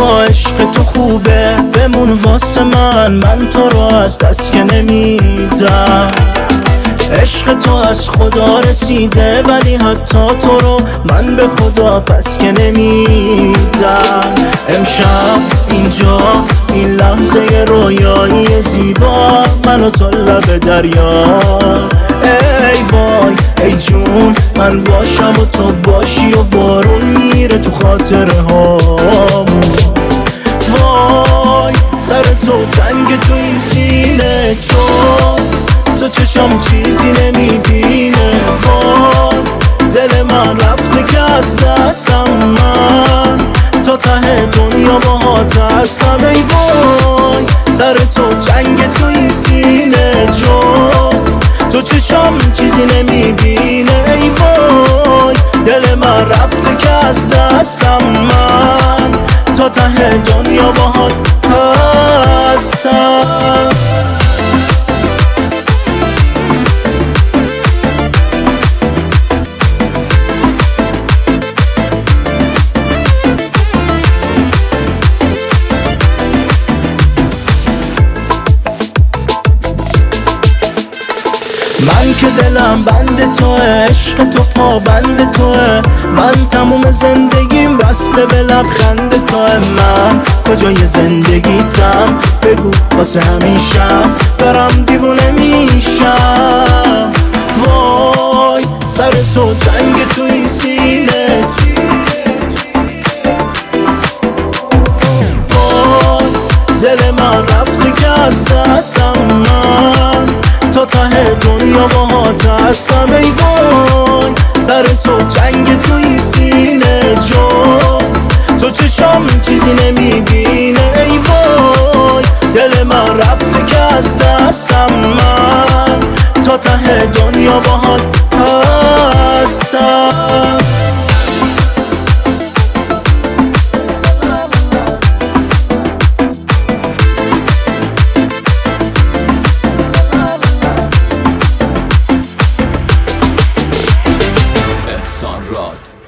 با عشق تو خوبه، بمون واسه من تو رو از دست که نمیدم. عشق تو از خدا رسیده، ولی حتی تو رو من به خدا پس که نمیدم. امشب اینجا این لحظه رویایی زیبا، من و تو لب دریا. ای وای ای جون، من باشم و تو باشی و بارون میره تو خاطره هامون. وای سر تو تنگ تو این سینه، تو چشم چیزی نمیبینه. وای دل من رفته که از دستم، من تا ته دنیا باهات هستم. ای وای سر تو جنگ تو این سینه، تو چشم چیزی نمیبینه. ای وای دل من رفته که از دستم، من تا ته دنیا باهات هستم. من که دلم بند توه، عشق تو پابند توه، من تموم زندگیم بسته به لبخند توه. من کجای زندگیتم بگو واسه همیشم، دارم دیوونه میشم. وای سر تو تنگ تو این سینه، وای دل من رفته که از دستم، من تا ته دنیا باهات هستم. ای وای سر تو جنگ تو این سینه، تو چشم چیزی نمیبینه. ای وای دل من رفته که از دستم، من تا ته دنیا باهات هستم. Rod